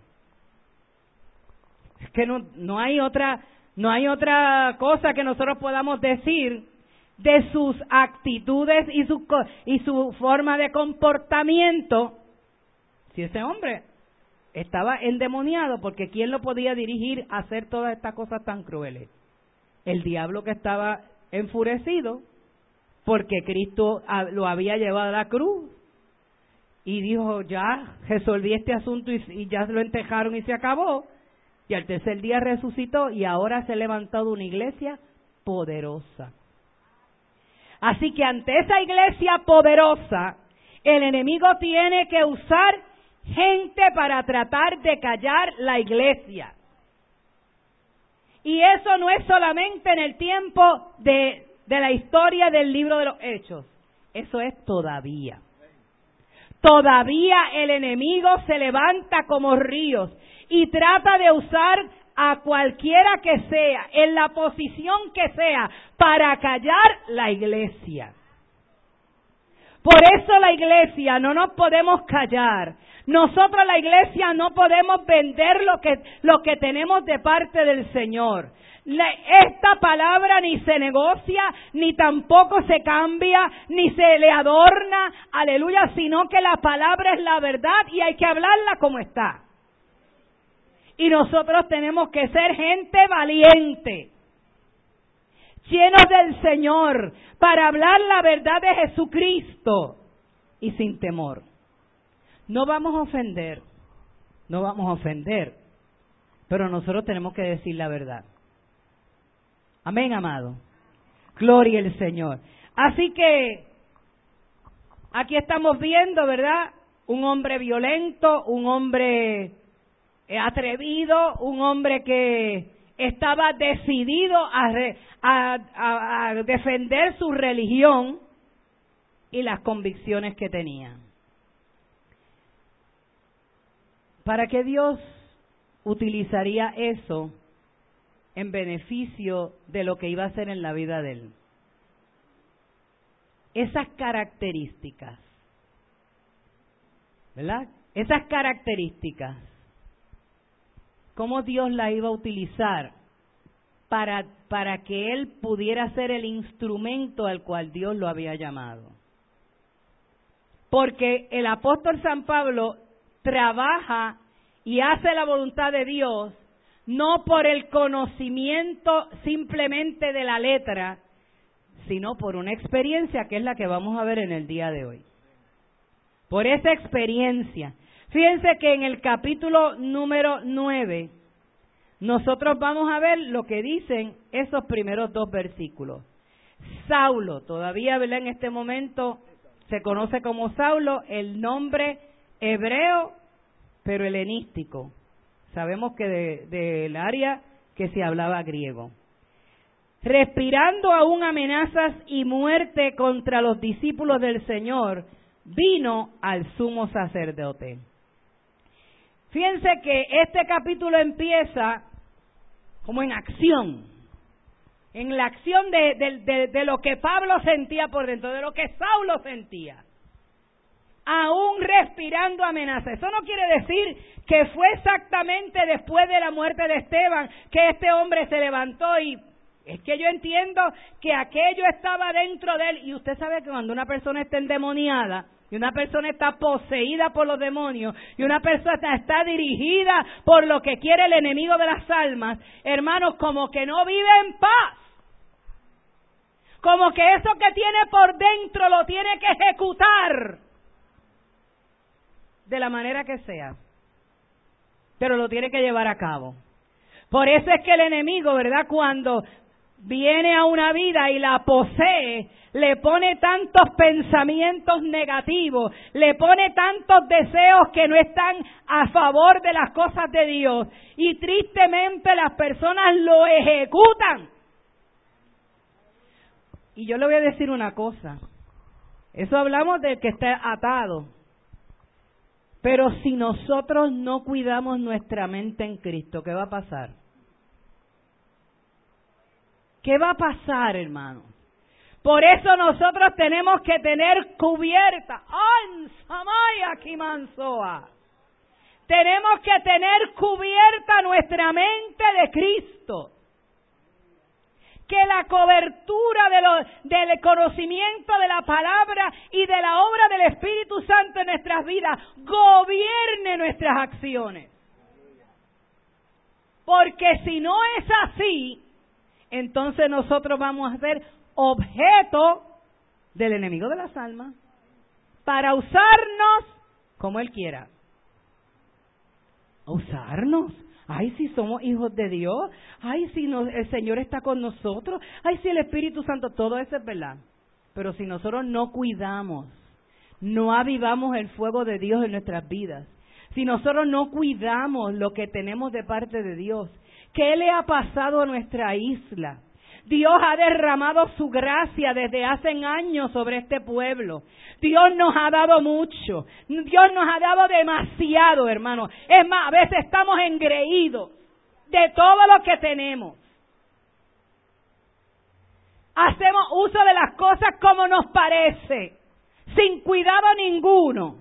Es que no, no hay otra... No hay otra cosa que nosotros podamos decir de sus actitudes y su, y su forma de comportamiento. Si ese hombre estaba endemoniado, porque ¿quién lo podía dirigir a hacer todas estas cosas tan crueles? El diablo, que estaba enfurecido porque Cristo lo había llevado a la cruz y dijo: ya resolví este asunto, y, y ya lo enterraron y se acabó. Y al tercer día resucitó, y ahora se ha levantado una iglesia poderosa. Así que ante esa iglesia poderosa, el enemigo tiene que usar gente para tratar de callar la iglesia. Y eso no es solamente en el tiempo de, de la historia del libro de los Hechos. Eso es todavía. Todavía el enemigo se levanta como ríos y trata de usar a cualquiera que sea, en la posición que sea, para callar la iglesia. Por eso la iglesia no nos podemos callar. Nosotros, la iglesia, no podemos vender lo que, lo que tenemos de parte del Señor. La, esta palabra ni se negocia, ni tampoco se cambia, ni se le adorna, aleluya, sino que la palabra es la verdad y hay que hablarla como está. Y nosotros tenemos que ser gente valiente, llenos del Señor, para hablar la verdad de Jesucristo y sin temor. No vamos a ofender, no vamos a ofender, pero nosotros tenemos que decir la verdad. Amén, amado. Gloria al Señor. Así que aquí estamos viendo, ¿verdad? Un hombre violento, un hombre atrevido, un hombre que estaba decidido a, a, a, a defender su religión y las convicciones que tenía. ¿Para qué Dios utilizaría eso en beneficio de lo que iba a hacer en la vida de él? Esas características, ¿verdad? Esas características, ¿cómo Dios las iba a utilizar para, para que él pudiera ser el instrumento al cual Dios lo había llamado? Porque el apóstol San Pablo trabaja y hace la voluntad de Dios no por el conocimiento simplemente de la letra, sino por una experiencia que es la que vamos a ver en el día de hoy. Por esa experiencia. Fíjense que en el capítulo número nueve, nosotros vamos a ver lo que dicen esos primeros dos versículos. Saulo, todavía, ¿verdad? En este momento se conoce como Saulo, el nombre hebreo, pero helenístico. Sabemos que de, del área que se hablaba griego. Respirando aún amenazas y muerte contra los discípulos del Señor, vino al sumo sacerdote. Fíjense que este capítulo empieza como en acción, en la acción de, de, de, de lo que Pablo sentía por dentro, de lo que Saulo sentía, aún respirando amenazas. Eso no quiere decir que fue exactamente después de la muerte de Esteban que este hombre se levantó y es que yo entiendo que aquello estaba dentro de él, y usted sabe que cuando una persona está endemoniada, y una persona está poseída por los demonios, y una persona está dirigida por lo que quiere el enemigo de las almas, hermanos, como que no vive en paz. Como que eso que tiene por dentro lo tiene que ejecutar de la manera que sea, pero lo tiene que llevar a cabo. Por eso es que el enemigo, ¿verdad?, cuando viene a una vida y la posee, le pone tantos pensamientos negativos, le pone tantos deseos que no están a favor de las cosas de Dios, y tristemente las personas lo ejecutan. Y yo le voy a decir una cosa, eso hablamos del que está atado, pero si nosotros no cuidamos nuestra mente en Cristo, ¿qué va a pasar? ¿Qué va a pasar, hermano? Por eso nosotros tenemos que tener cubierta. Tenemos que tener cubierta nuestra mente de Cristo. Que la cobertura de lo, del conocimiento de la palabra y de la obra del Espíritu Santo en nuestras vidas gobierne nuestras acciones. Porque si no es así, entonces nosotros vamos a ser objeto del enemigo de las almas para usarnos como él quiera. Usarnos. Ay, si somos hijos de Dios. Ay, si no, el Señor está con nosotros. Ay, si el Espíritu Santo, todo eso es verdad. Pero si nosotros no cuidamos, no avivamos el fuego de Dios en nuestras vidas, si nosotros no cuidamos lo que tenemos de parte de Dios, ¿qué le ha pasado a nuestra isla? Dios ha derramado su gracia desde hace años sobre este pueblo. Dios nos ha dado mucho. Dios nos ha dado demasiado, hermano. Es más, a veces estamos engreídos de todo lo que tenemos. Hacemos uso de las cosas como nos parece, sin cuidado ninguno.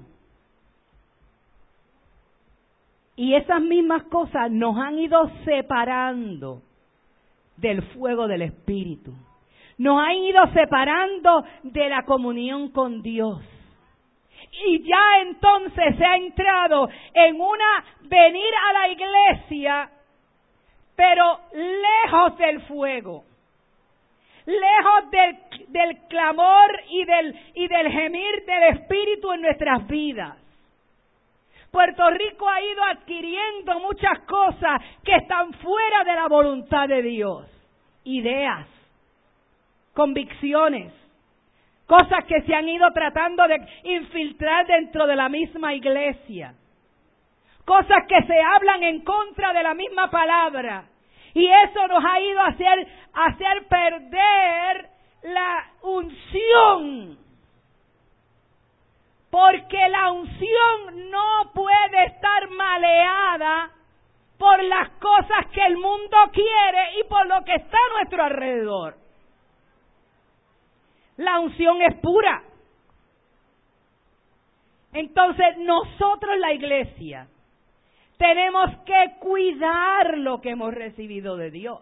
Y esas mismas cosas nos han ido separando del fuego del Espíritu. Nos han ido separando de la comunión con Dios. Y ya entonces se ha entrado en una venir a la iglesia, pero lejos del fuego. Lejos del, del clamor y del, y del gemir del Espíritu en nuestras vidas. Puerto Rico ha ido adquiriendo muchas cosas que están fuera de la voluntad de Dios. ideas, convicciones, cosas que se han ido tratando de infiltrar dentro de la misma iglesia, cosas que se hablan en contra de la misma palabra, y eso nos ha ido a hacer, a hacer perder la unción, porque la unción no puede estar maleada por las cosas que el mundo quiere y por lo que está a nuestro alrededor. La unción es pura. Entonces nosotros, la iglesia, tenemos que cuidar lo que hemos recibido de Dios,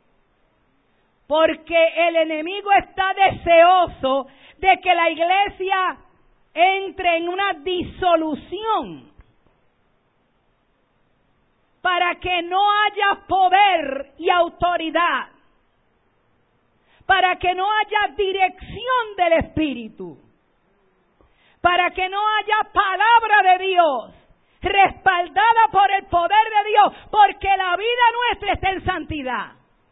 porque el enemigo está deseoso de que la iglesia entre en una disolución, para que no haya poder y autoridad, para que no haya dirección del Espíritu, para que no haya palabra de Dios respaldada por el poder de Dios, porque la vida nuestra está en santidad.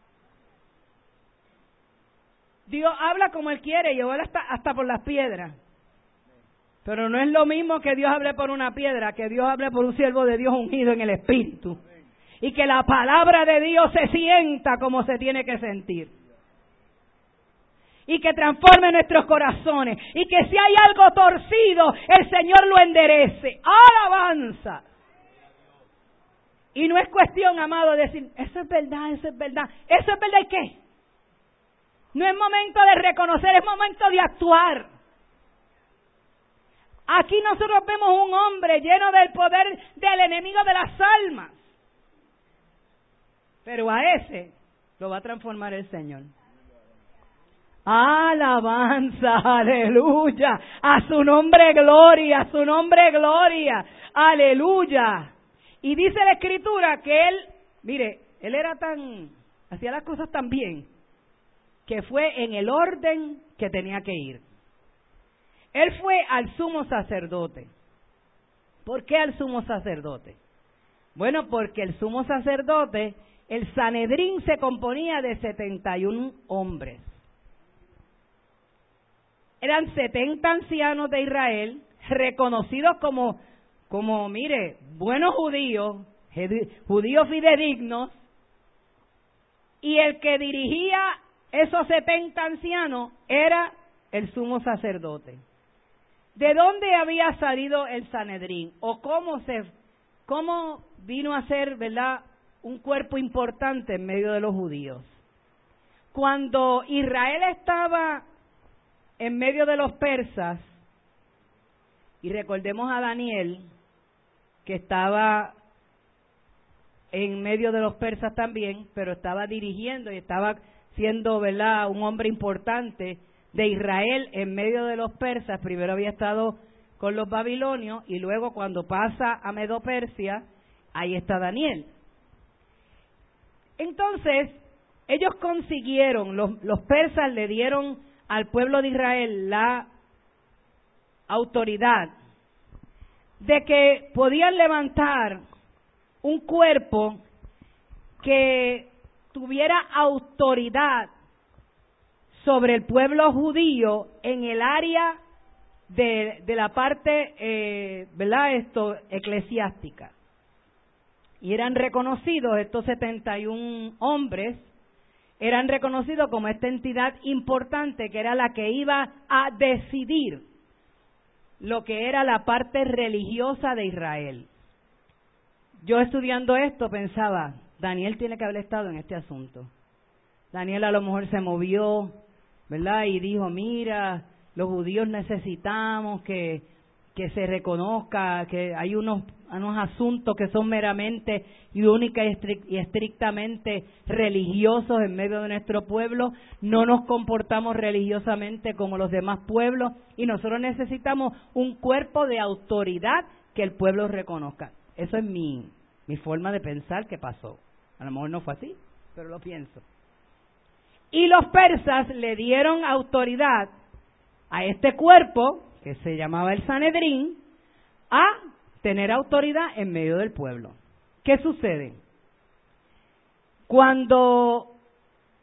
Dios habla como Él quiere y habla hasta, hasta por las piedras. Pero no es lo mismo que Dios hable por una piedra, que Dios hable por un siervo de Dios ungido en el Espíritu. Y que la palabra de Dios se sienta como se tiene que sentir. Y que transforme nuestros corazones. Y que si hay algo torcido, el Señor lo enderece. ¡Alabanza! Y no es cuestión, amado, de decir, eso es verdad, eso es verdad. ¿Eso es verdad y qué? No es momento de reconocer, es momento de actuar. Aquí nosotros vemos un hombre lleno del poder del enemigo de las almas. Pero a ese lo va a transformar el Señor. Alabanza, aleluya. A su nombre gloria, a su nombre gloria. Aleluya. Y dice la Escritura que él, mire, él era tan, hacía las cosas tan bien, que fue en el orden que tenía que ir. Él fue al sumo sacerdote. ¿Por qué al sumo sacerdote? Bueno, porque el sumo sacerdote, el Sanedrín, se componía de setenta y un hombres. Eran setenta ancianos de Israel, reconocidos como, como, mire, buenos judíos, judíos fidedignos, y el que dirigía esos setenta ancianos era el sumo sacerdote. ¿De dónde había salido el Sanedrín? ¿O cómo se, cómo vino a ser, verdad, un cuerpo importante en medio de los judíos? Cuando Israel estaba en medio de los persas, y recordemos a Daniel, que estaba en medio de los persas también, pero estaba dirigiendo y estaba siendo, verdad, un hombre importante de Israel en medio de los persas. Primero había estado con los babilonios y luego cuando pasa a Medo-Persia, ahí está Daniel. Entonces, ellos consiguieron, los, los persas le dieron al pueblo de Israel la autoridad de que podían levantar un cuerpo que tuviera autoridad sobre el pueblo judío en el área de, de la parte, eh, ¿verdad? Esto, eclesiástica. Y eran reconocidos, estos setenta y un hombres, eran reconocidos como esta entidad importante que era la que iba a decidir lo que era la parte religiosa de Israel. Yo estudiando esto pensaba, Daniel tiene que haber estado en este asunto. Daniel a lo mejor se movió, ¿verdad? Y dijo, mira, los judíos necesitamos que, que se reconozca que hay unos, unos asuntos que son meramente y única y, estric, y estrictamente religiosos en medio de nuestro pueblo. No nos comportamos religiosamente como los demás pueblos y nosotros necesitamos un cuerpo de autoridad que el pueblo reconozca. Eso es mi, mi forma de pensar que pasó. A lo mejor no fue así, pero lo pienso. Y los persas le dieron autoridad a este cuerpo, que se llamaba el Sanedrín, a tener autoridad en medio del pueblo. ¿Qué sucede? Cuando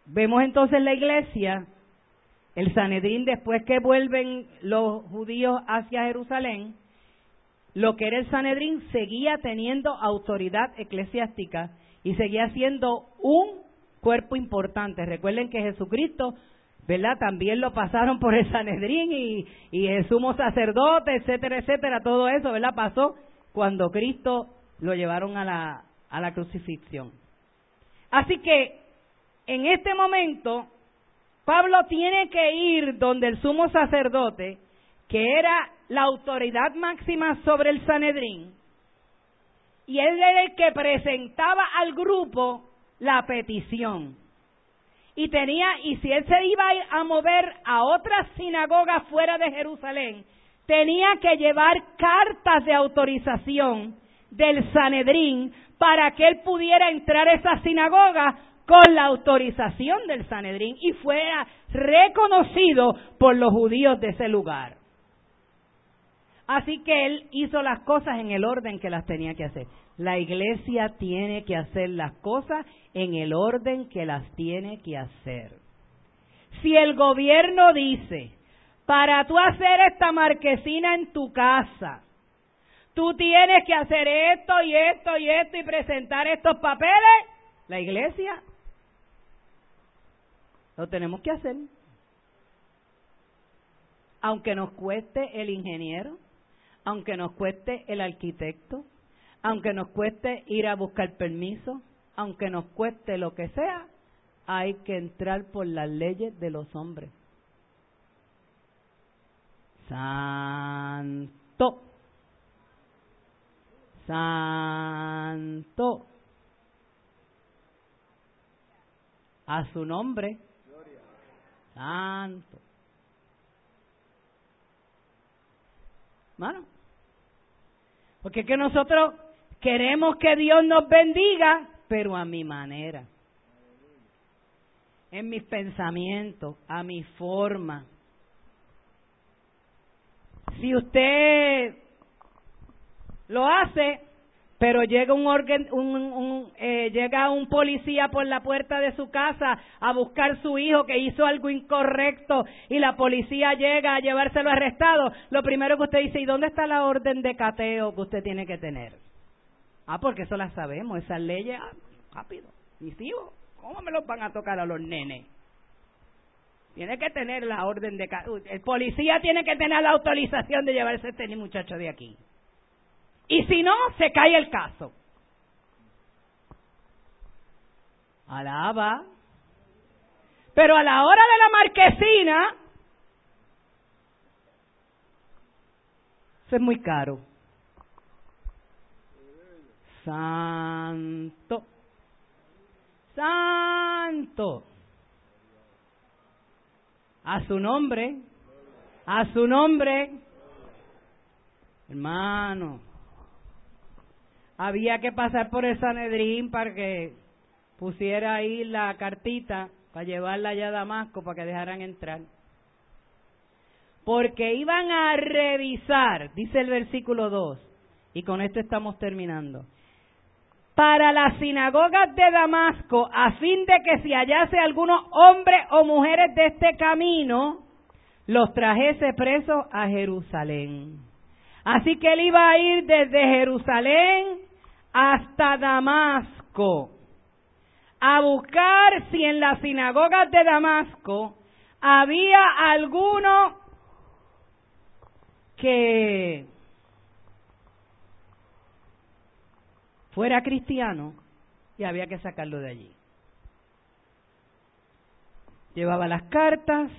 vemos entonces la iglesia, el Sanedrín, después que vuelven los judíos hacia Jerusalén, lo que era el Sanedrín seguía teniendo autoridad eclesiástica y seguía siendo un cuerpo importante. Recuerden que Jesucristo, ¿verdad?, también lo pasaron por el Sanedrín y, y el sumo sacerdote, etcétera, etcétera, todo eso, ¿verdad?, pasó cuando Cristo lo llevaron a la, a la crucifixión. Así que, en este momento, Pablo tiene que ir donde el sumo sacerdote, que era la autoridad máxima sobre el Sanedrín, y él era el que presentaba al grupo la petición. Y tenía, y si él se iba a mover a otras sinagogas fuera de Jerusalén, tenía que llevar cartas de autorización del Sanedrín para que él pudiera entrar a esa sinagoga con la autorización del Sanedrín y fuera reconocido por los judíos de ese lugar. Así que él hizo las cosas en el orden que las tenía que hacer. La iglesia tiene que hacer las cosas en el orden que las tiene que hacer. Si el gobierno dice, para tú hacer esta marquesina en tu casa, tú tienes que hacer esto y esto y esto y presentar estos papeles, la iglesia lo tenemos que hacer. Aunque nos cueste el ingeniero, aunque nos cueste el arquitecto, aunque nos cueste ir a buscar permiso, aunque nos cueste lo que sea, hay que entrar por las leyes de los hombres. Santo. Santo. A su nombre. Santo. Bueno, porque es que nosotros queremos que Dios nos bendiga, pero a mi manera, en mis pensamientos, a mi forma. Si usted lo hace, pero llega un, orden, un, un eh, llega un policía por la puerta de su casa a buscar su hijo que hizo algo incorrecto y la policía llega a llevárselo arrestado, lo primero que usted dice, ¿y dónde está la orden de cateo que usted tiene que tener? Ah, porque eso la sabemos, esas leyes, ah, rápido, mis hijos, ¿cómo me los van a tocar a los nenes? Tiene que tener la orden de cateo, el policía tiene que tener la autorización de llevarse a este muchacho de aquí. Y si no, se cae el caso. Alaba. Pero a la hora de la marquesina, eso es muy caro. Santo. Santo. A su nombre. A su nombre. Hermano. Había que pasar por el Sanedrín para que pusiera ahí la cartita para llevarla allá a Damasco para que dejaran entrar. Porque iban a revisar, dice el versículo dos, y con esto estamos terminando, para las sinagogas de Damasco, a fin de que si hallase algunos hombres o mujeres de este camino, los trajese presos a Jerusalén. Así que él iba a ir desde Jerusalén hasta Damasco, a buscar si en las sinagogas de Damasco había alguno que fuera cristiano y había que sacarlo de allí. Llevaba las cartas,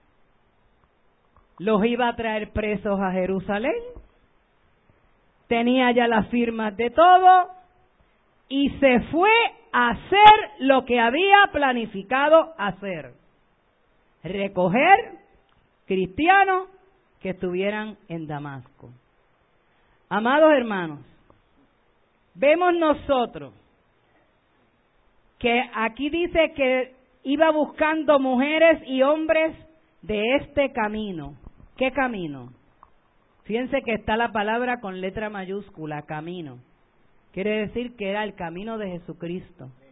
los iba a traer presos a Jerusalén, tenía ya las firmas de todo y se fue a hacer lo que había planificado hacer. Recoger cristianos que estuvieran en Damasco. Amados hermanos, vemos nosotros que aquí dice que iba buscando mujeres y hombres de este camino. ¿Qué camino? Fíjense que está la palabra con letra mayúscula, camino. Quiere decir que era el camino de Jesucristo.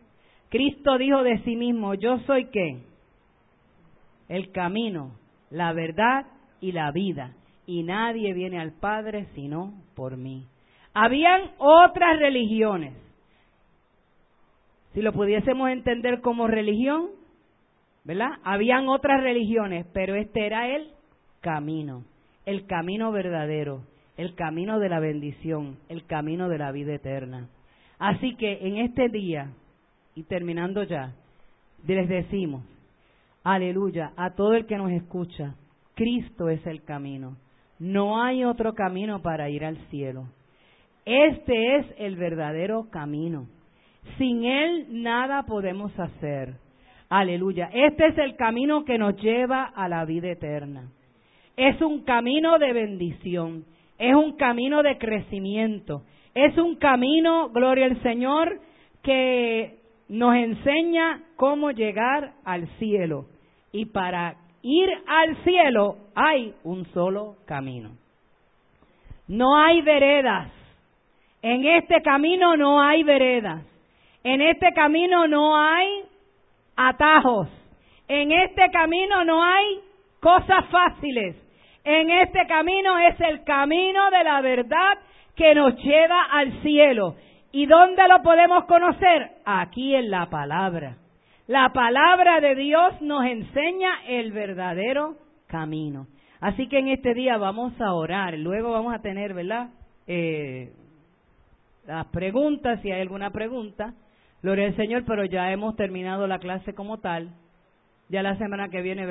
Cristo dijo de sí mismo, yo soy ¿qué? El camino, la verdad y la vida, y nadie viene al Padre sino por mí. Habían otras religiones. Si lo pudiésemos entender como religión, ¿verdad? Habían otras religiones, pero este era el camino, el camino verdadero, el camino de la bendición, el camino de la vida eterna. Así que en este día, y terminando ya, les decimos, aleluya, a todo el que nos escucha, Cristo es el camino. No hay otro camino para ir al cielo. Este es el verdadero camino. Sin Él nada podemos hacer. Aleluya. Este es el camino que nos lleva a la vida eterna. Es un camino de bendición. Es un camino de crecimiento. Es un camino, gloria al Señor, que nos enseña cómo llegar al cielo. Y para ir al cielo hay un solo camino. No hay veredas. En este camino no hay veredas. En este camino no hay atajos. En este camino no hay cosas fáciles. En este camino es el camino de la verdad que nos lleva al cielo. ¿Y dónde lo podemos conocer? Aquí en la palabra. La palabra de Dios nos enseña el verdadero camino. Así que en este día vamos a orar. Luego vamos a tener, ¿verdad? Eh, las preguntas, si hay alguna pregunta. Gloria al Señor, pero ya hemos terminado la clase como tal. Ya la semana que viene